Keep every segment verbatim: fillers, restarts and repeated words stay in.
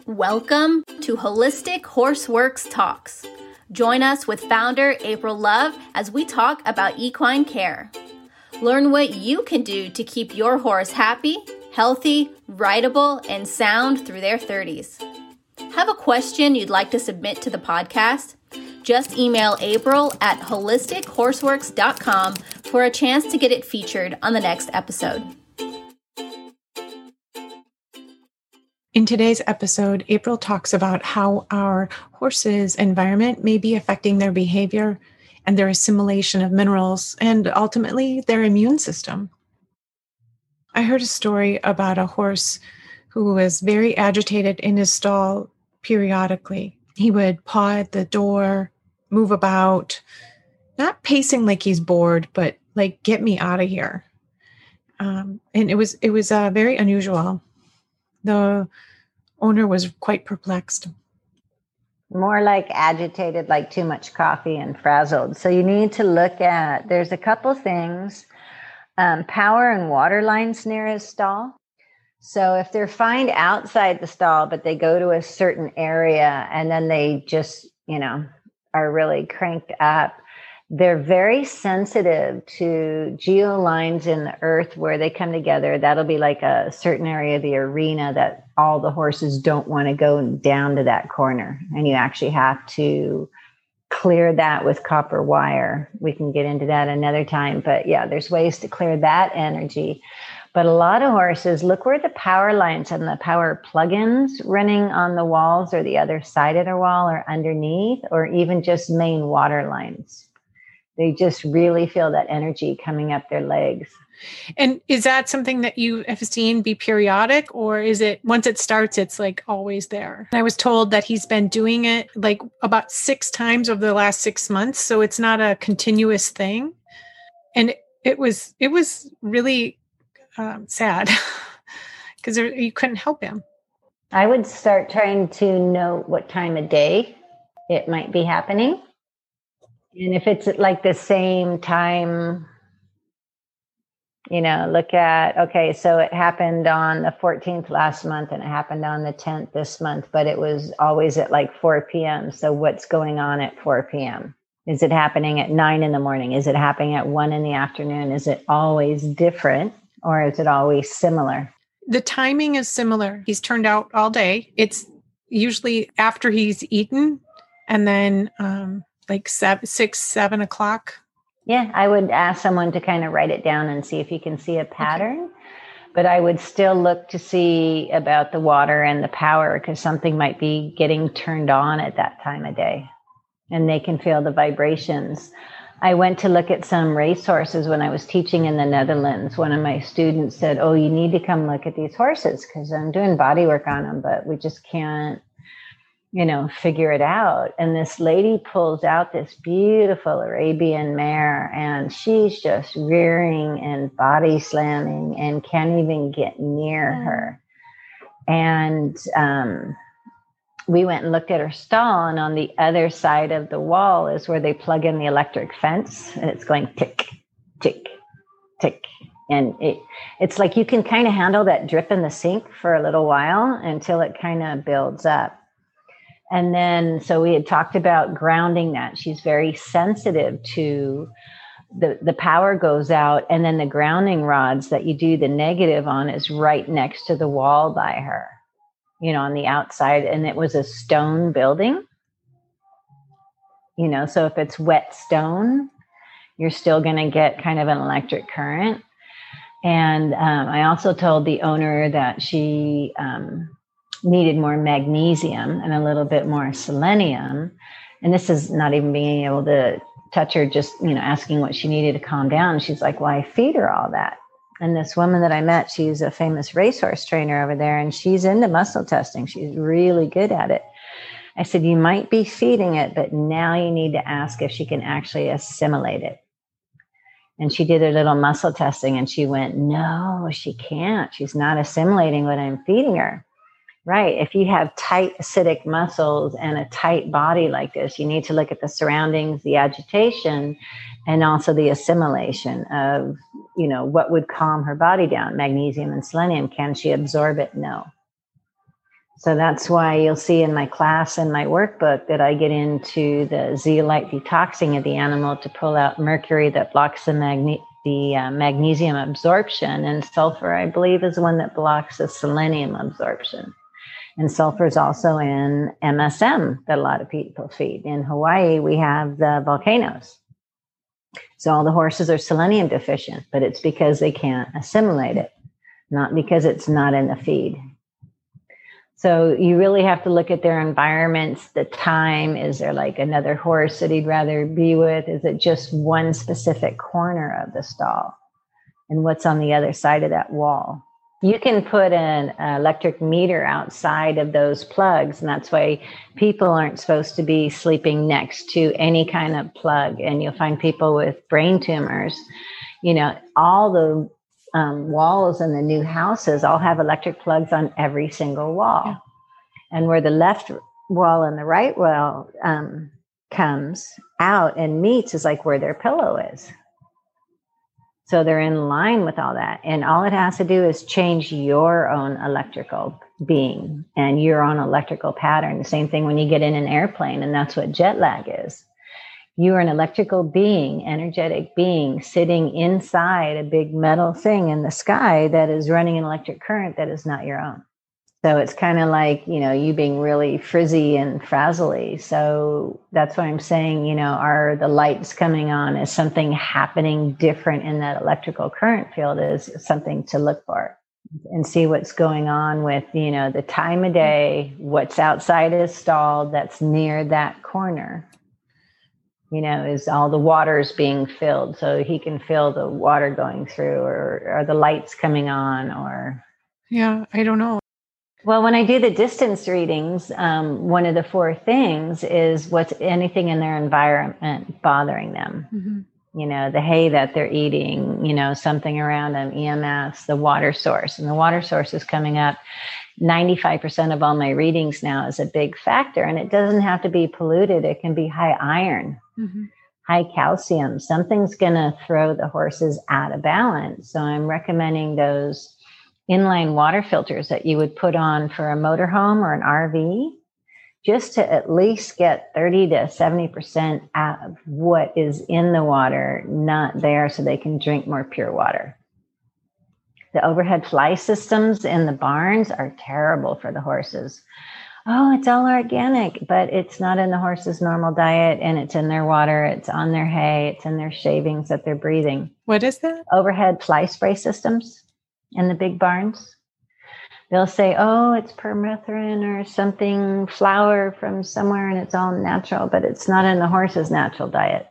Welcome to Holistic Horseworks Talks. Join us with founder April Love as we talk about equine care. Learn what you can do to keep your horse happy, healthy, rideable, and sound through their thirties. Have a question you'd like to submit to the podcast? Just email April at holistic horseworks dot com for a chance to get it featured on the next episode. In today's episode, April talks about how our horses' environment may be affecting their behavior and their assimilation of minerals and ultimately their immune system. I heard a story about a horse who was very agitated in his stall periodically. He would paw at the door, move about, not pacing like he's bored, but like, get me out of here. Um, and it was it was uh, very unusual. The owner was quite perplexed. More like agitated, like too much coffee and frazzled. So you need to look at, there's a couple things, um, power and water lines near his stall. So if they're fine outside the stall, but they go to a certain area and then they just, you know, are really cranked up, they're very sensitive to geolines in the earth where they come together. That'll be like a certain area of the arena that all the horses don't want to go down to that corner. And you actually have to clear that with copper wire. We can get into that another time. But yeah, there's ways to clear that energy. But a lot of horses, look where the power lines and the power plugins running on the walls or the other side of the wall or underneath, or even just main water lines. They just really feel that energy coming up their legs. And is that something that you have seen be periodic, or is it once it starts, it's like always there? I was told that he's been doing it like about six times over the last six months. So it's not a continuous thing. And it, it was, it was really um, sad because you couldn't help him. I would start trying to know what time of day it might be happening. And if it's at like the same time, you know, look at, okay, so it happened on the fourteenth last month and it happened on the tenth this month, but it was always at like four p.m. So what's going on at four p.m.? Is it happening at nine in the morning? Is it happening at one in the afternoon? Is it always different or is it always similar? The timing is similar. He's turned out all day. It's usually after he's eaten and then, um, like seven, six, seven o'clock. Yeah, I would ask someone to kind of write it down and see if you can see a pattern. Okay. But I would still look to see about the water and the power because something might be getting turned on at that time of day. And they can feel the vibrations. I went to look at some racehorses when I was teaching in the Netherlands. One of my students said, oh, you need to come look at these horses because I'm doing body work on them, but we just can't, you know, figure it out. And this lady pulls out this beautiful Arabian mare and she's just rearing and body slamming and can't even get near her. And um, we went and looked at her stall, and on the other side of the wall is where they plug in the electric fence, and it's going tick, tick, tick. And it, it's like you can kind of handle that drip in the sink for a little while until it kind of builds up. And then, so we had talked about grounding that. She's very sensitive to the, the power goes out, and then the grounding rods that you do the negative on is right next to the wall by her, you know, on the outside. And it was a stone building, you know, so if it's wet stone, you're still going to get kind of an electric current. And um, I also told the owner that she, um, needed more magnesium and a little bit more selenium. And this is not even being able to touch her, just, you know, asking what she needed to calm down. She's like, well, I feed her all that. And this woman that I met, she's a famous racehorse trainer over there, and she's into muscle testing. She's really good at it. I said, you might be feeding it, but now you need to ask if she can actually assimilate it. And she did her little muscle testing and she went, no, she can't. She's not assimilating what I'm feeding her. Right. If you have tight acidic muscles and a tight body like this, you need to look at the surroundings, the agitation, and also the assimilation of, you know, what would calm her body down, magnesium and selenium. Can she absorb it? No. So that's why you'll see in my class and my workbook that I get into the zeolite detoxing of the animal to pull out mercury that blocks the, magne- the uh, magnesium absorption, and sulfur, I believe, is the one that blocks the selenium absorption. And sulfur is also in M S M that a lot of people feed. In Hawaii, we have the volcanoes. So all the horses are selenium deficient, but it's because they can't assimilate it, not because it's not in the feed. So you really have to look at their environments, the time. Is there like another horse that he'd rather be with? Is it just one specific corner of the stall? And what's on the other side of that wall? You can put an electric meter outside of those plugs, and that's why people aren't supposed to be sleeping next to any kind of plug. And you'll find people with brain tumors, you know, all the Um, walls in the new houses all have electric plugs on every single wall. Yeah. And where the left wall and the right wall um, comes out and meets is like where their pillow is. So they're in line with all that. And all it has to do is change your own electrical being and your own electrical pattern. The same thing when you get in an airplane, and that's what jet lag is. You are an electrical being, energetic being, sitting inside a big metal thing in the sky that is running an electric current that is not your own. So it's kind of like, you know, you being really frizzy and frazzly. So that's why I'm saying, you know, are the lights coming on? Is something happening different in that electrical current field? Is something to look for and see what's going on with, you know, the time of day, what's outside his stall that's near that corner. You know, is all the waters being filled so he can feel the water going through, or are the lights coming on, or? Yeah, I don't know. Well, when I do the distance readings, um, one of the four things is what's anything in their environment bothering them. Mm-hmm. You know, the hay that they're eating, you know, something around them, E M S, the water source. And the water source is coming up. ninety-five percent of all my readings now is a big factor. And it doesn't have to be polluted. It can be high iron, mm-hmm. high calcium. Something's going to throw the horses out of balance. So I'm recommending those inline water filters that you would put on for a motorhome or an R V, just to at least get thirty to seventy percent out of what is in the water, not there, so they can drink more pure water. The overhead fly systems in the barns are terrible for the horses. Oh, it's all organic, but it's not in the horse's normal diet, and it's in their water, it's on their hay, it's in their shavings that they're breathing. What is that? Overhead fly spray systems in the big barns. They'll say, oh, it's permethrin or something, flour from somewhere, and it's all natural, but it's not in the horse's natural diet.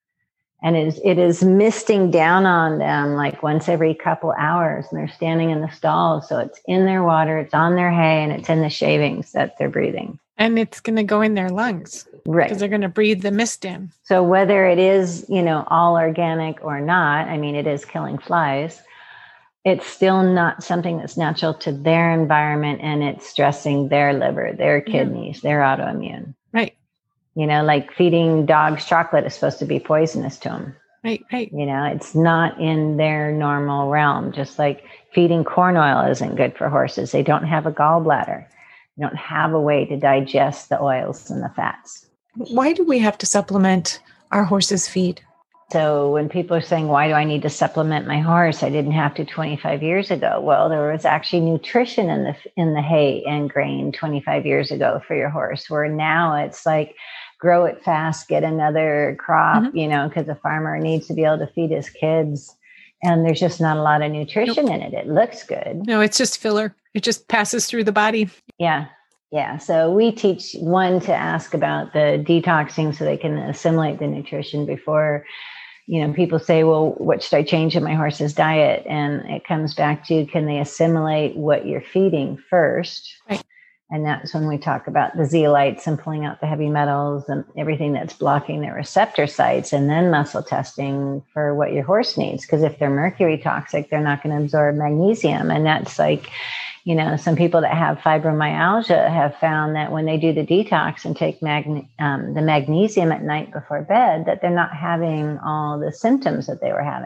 And it is, it is misting down on them like once every couple hours, and they're standing in the stalls. So it's in their water, it's on their hay, and it's in the shavings that they're breathing. And it's going to go in their lungs. Right. Because they're going to breathe the mist in. So whether it is, you know, all organic or not, I mean, it is killing flies. It's still not something that's natural to their environment, and it's stressing their liver, their kidneys, yeah. their autoimmune. Right. You know, like feeding dogs chocolate is supposed to be poisonous to them. Right, right. You know, it's not in their normal realm. Just like feeding corn oil isn't good for horses. They don't have a gallbladder. They don't have a way to digest the oils and the fats. Why do we have to supplement our horse's feed? So when people are saying, why do I need to supplement my horse? I didn't have to twenty-five years ago. Well, there was actually nutrition in the in the hay and grain twenty-five years ago for your horse, where now it's like, grow it fast, get another crop, mm-hmm. you know, because a farmer needs to be able to feed his kids. And there's just not a lot of nutrition nope. in it. It looks good. No, it's just filler. It just passes through the body. Yeah. Yeah. So we teach one to ask about the detoxing so they can assimilate the nutrition before, you know, people say, well, what should I change in my horse's diet? And it comes back to, can they assimilate what you're feeding first? Right. And that's when we talk about the zeolites and pulling out the heavy metals and everything that's blocking their receptor sites, and then muscle testing for what your horse needs. Because if they're mercury toxic, they're not going to absorb magnesium. And that's like, you know, some people that have fibromyalgia have found that when they do the detox and take magne- um, the magnesium at night before bed, that they're not having all the symptoms that they were having.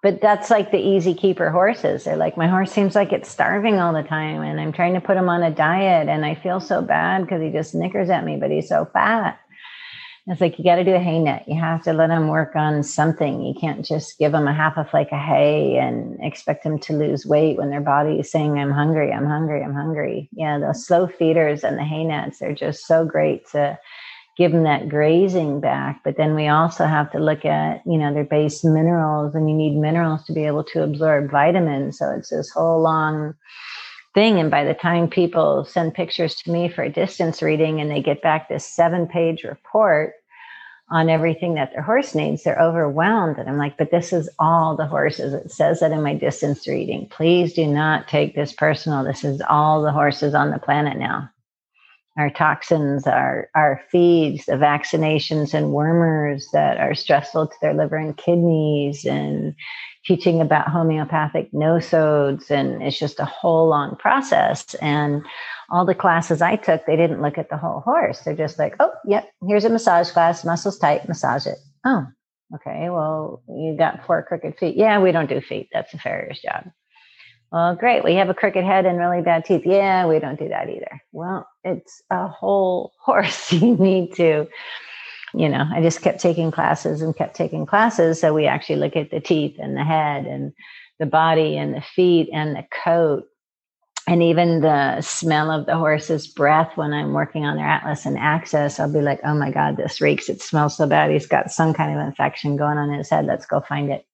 But that's like the easy keeper horses. They're like, my horse seems like it's starving all the time, and I'm trying to put him on a diet, and I feel so bad because he just snickers at me, but he's so fat. It's like, you got to do a hay net. You have to let them work on something. You can't just give them a half a flake of hay and expect them to lose weight when their body is saying, I'm hungry, I'm hungry, I'm hungry. Yeah, those slow feeders and the hay nets, they're just so great to give them that grazing back. But then we also have to look at, you know, their base minerals, and you need minerals to be able to absorb vitamins. So it's this whole long thing. And by the time people send pictures to me for a distance reading and they get back this seven page report on everything that their horse needs, they're overwhelmed. And I'm like, but this is all the horses. It says that in my distance reading. Please do not take this personal. This is all the horses on the planet now. Our toxins, our, our feeds, the vaccinations and wormers that are stressful to their liver and kidneys, and teaching about homeopathic nosodes. And it's just a whole long process. And all the classes I took, they didn't look at the whole horse. They're just like, oh, yep, here's a massage class, muscles tight, massage it. Oh, okay, well, you got four crooked feet. Yeah, we don't do feet. That's a farrier's job. Well, great. We have a crooked head and really bad teeth. Yeah, we don't do that either. Well, it's a whole horse. You need to, you know, I just kept taking classes and kept taking classes. So we actually look at the teeth and the head and the body and the feet and the coat, and even the smell of the horse's breath. When I'm working on their atlas and axis, I'll be like, oh my God, this reeks. It smells so bad. He's got some kind of infection going on in his head. Let's go find it.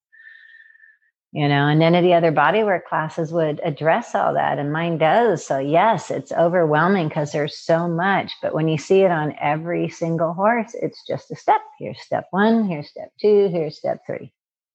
You know, and none of the other bodywork classes would address all that. And mine does. So yes, it's overwhelming because there's so much. But when you see it on every single horse, it's just a step. Here's step one, here's step two, here's step three.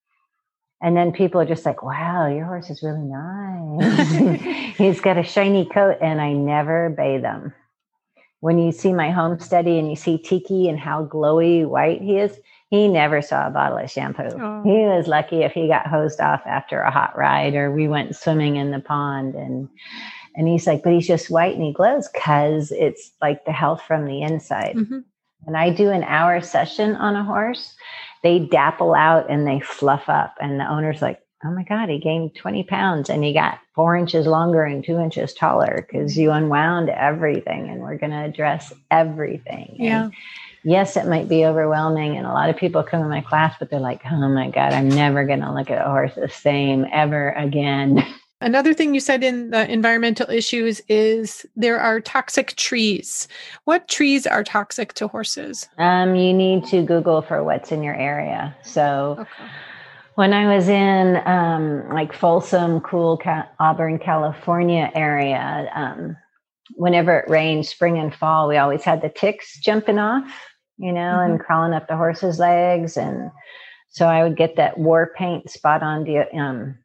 And then people are just like, wow, your horse is really nice. He's got a shiny coat, and I never bathe him. When you see my home study and you see Tiki and how glowy white he is, he never saw a bottle of shampoo. Oh. He was lucky if he got hosed off after a hot ride, or we went swimming in the pond. And and he's like, but he's just white and he glows because it's like the health from the inside. Mm-hmm. When I do an hour session on a horse, they dapple out and they fluff up. And the owner's like, oh my God, he gained twenty pounds and he got four inches longer and two inches taller because you unwound everything, and we're going to address everything. Yeah. And yes, it might be overwhelming. And a lot of people come in my class, but they're like, oh my God, I'm never going to look at a horse the same ever again. Another thing you said in the environmental issues is there are toxic trees. What trees are toxic to horses? Um, you need to Google for what's in your area. So okay. When I was in um, like Folsom, cool Ca- Auburn, California area, um, whenever it rained, spring and fall, we always had the ticks jumping off, you know, mm-hmm. and crawling up the horse's legs. And so I would get that war paint spot on the um,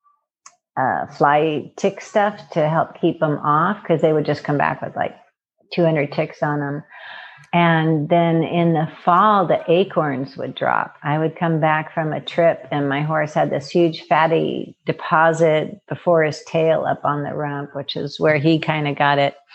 uh, fly tick stuff to help keep them off, because they would just come back with like two hundred ticks on them. And then in the fall, the acorns would drop. I would come back from a trip and my horse had this huge fatty deposit before his tail up on the rump, which is where he kind of got it.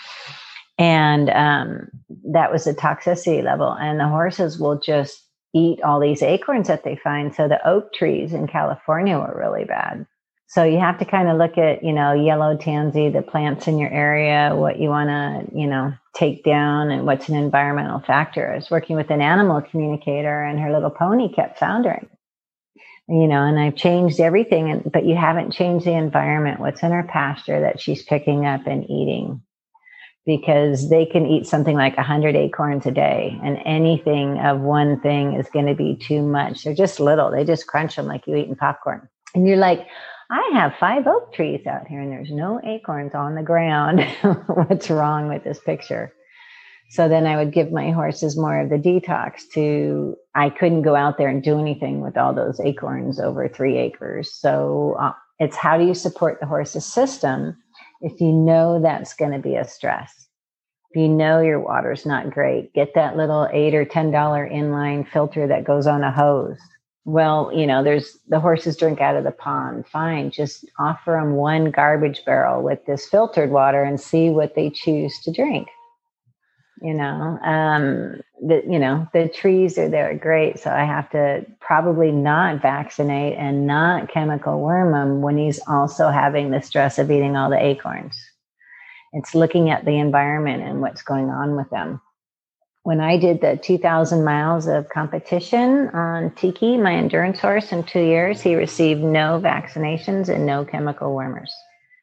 And um, that was the toxicity level. And the horses will just eat all these acorns that they find. So the oak trees in California were really bad. So you have to kind of look at, you know, yellow tansy, the plants in your area, what you want to, you know, take down, and what's an environmental factor. I was working with an animal communicator, and her little pony kept foundering, you know, and I've changed everything, and, but you haven't changed the environment. What's in her pasture that she's picking up and eating? Because they can eat something like one hundred acorns a day, and anything of one thing is going to be too much. They're just little. They just crunch them like you eating popcorn. And you're like, I have five oak trees out here and there's no acorns on the ground. What's wrong with this picture? So then I would give my horses more of the detox to, I couldn't go out there and do anything with all those acorns over three acres. So uh, it's how do you support the horse's system if you know that's going to be a stress? If you know your water's not great, get that little eight or ten dollar inline filter that goes on a hose. Well, you know, there's the horses drink out of the pond. Fine. Just offer them one garbage barrel with this filtered water and see what they choose to drink. You know, um, the, you know, the trees are there great. So I have to probably not vaccinate and not chemical worm him when he's also having the stress of eating all the acorns. It's looking at the environment and what's going on with them. When I did the two thousand miles of competition on Tiki, my endurance horse, in two years, he received no vaccinations and no chemical wormers.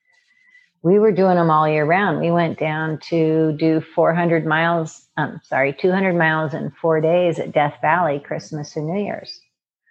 We were doing them all year round. We went down to do four hundred miles, um, sorry, two hundred miles in four days at Death Valley, Christmas and New Year's.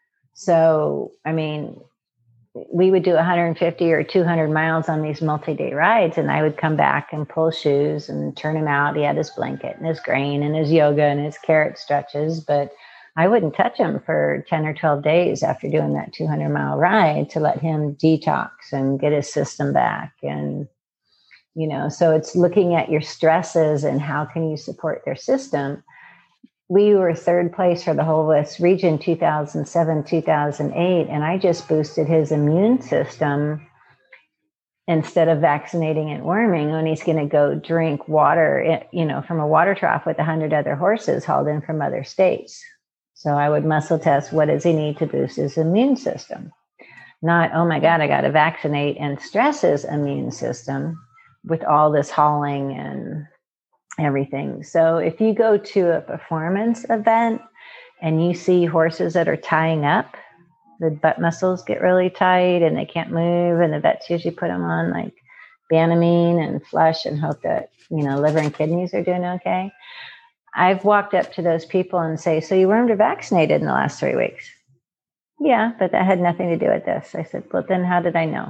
So, I mean, we would do one hundred fifty or two hundred miles on these multi-day rides, and I would come back and pull shoes and turn him out. He had his blanket and his grain and his yoga and his carrot stretches, but I wouldn't touch him for ten or twelve days after doing that two hundred mile ride to let him detox and get his system back. And, you know, so it's looking at your stresses and how can you support their system. We were third place for the whole West region, two thousand seven, two thousand eight, and I just boosted his immune system instead of vaccinating and worming when he's going to go drink water, you know, from a water trough with a hundred other horses hauled in from other states. So I would muscle test, what does he need to boost his immune system? Not, oh my God, I got to vaccinate and stress his immune system with all this hauling and everything. So if you go to a performance event and you see horses that are tying up, the butt muscles get really tight and they can't move, and the vets usually put them on like Banamine and flush and hope that, you know, liver and kidneys are doing okay. I've walked up to those people and say, so you wormed or vaccinated in the last three weeks? Yeah, but that had nothing to do with this. I said, well, then how did I know?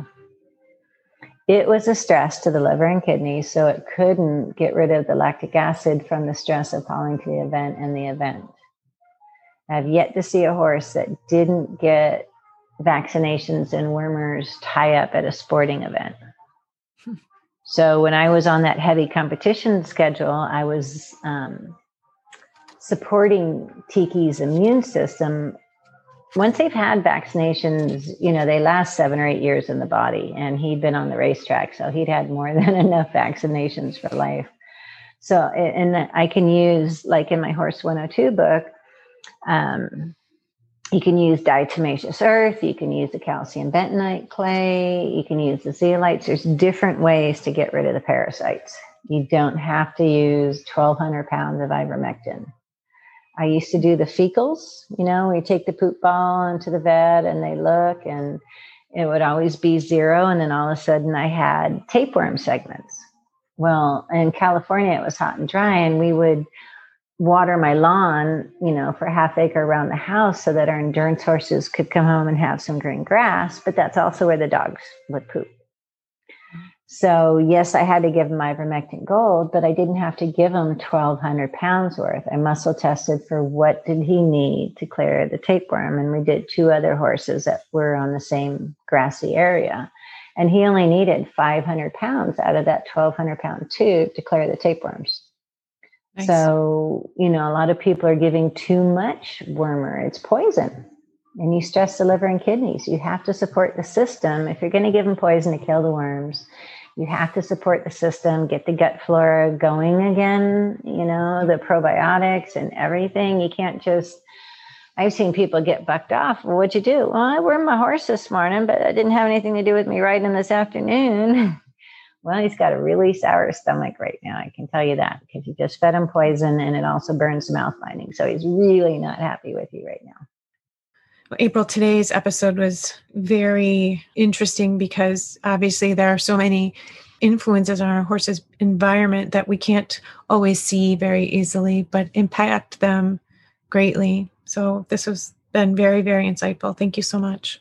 It was a stress to the liver and kidneys, so it couldn't get rid of the lactic acid from the stress of hauling to the event and the event. I've yet to see a horse that didn't get vaccinations and wormers tie up at a sporting event. Hmm. So when I was on that heavy competition schedule, I was um, supporting Tiki's immune system. Once they've had vaccinations, you know, they last seven or eight years in the body, and he'd been on the racetrack, so he'd had more than enough vaccinations for life. So, and I can use, like in my Horse one oh two book, um, you can use diatomaceous earth, you can use the calcium bentonite clay, you can use the zeolites. There's different ways to get rid of the parasites. You don't have to use twelve hundred pounds of ivermectin. I used to do the fecals, you know, we take the poop ball into the vet and they look, and it would always be zero. And then all of a sudden I had tapeworm segments. Well, in California, it was hot and dry, and we would water my lawn, you know, for a half acre around the house so that our endurance horses could come home and have some green grass. But that's also where the dogs would poop. So yes, I had to give him ivermectin gold, but I didn't have to give him twelve hundred pounds worth. I muscle tested for what did he need to clear the tapeworm. And we did two other horses that were on the same grassy area. And he only needed five hundred pounds out of that twelve hundred pound tube to clear the tapeworms. Nice. So, you know, a lot of people are giving too much wormer. It's poison. And you stress the liver and kidneys. You have to support the system. If you're going to give them poison to kill the worms, you have to support the system, get the gut flora going again, you know, the probiotics and everything. You can't just, I've seen people get bucked off. Well, what'd you do? Well, I wormed my horse this morning, but it didn't have anything to do with me riding this afternoon. Well, he's got a really sour stomach right now. I can tell you that, because you just fed him poison and it also burns the mouth lining. So he's really not happy with you right now. Well, April, today's episode was very interesting because obviously there are so many influences on our horse's environment that we can't always see very easily, but impact them greatly. So this has been very, very insightful. Thank you so much.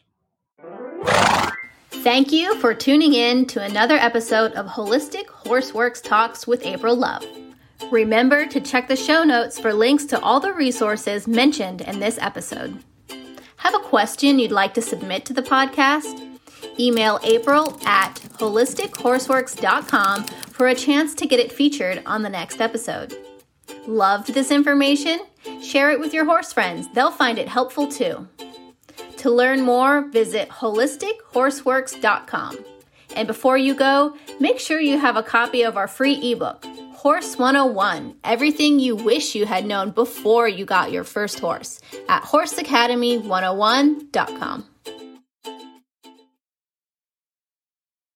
Thank you for tuning in to another episode of Holistic Horseworks Talks with April Love. Remember to check the show notes for links to all the resources mentioned in this episode. Have a question you'd like to submit to the podcast? Email April at holistic horseworks dot com for a chance to get it featured on the next episode. Loved this information? Share it with your horse friends. They'll find it helpful too. To learn more, visit holistic horseworks dot com. And before you go, make sure you have a copy of our free ebook, Horse one oh one, everything you wish you had known before you got your first horse, at horse academy one oh one dot com.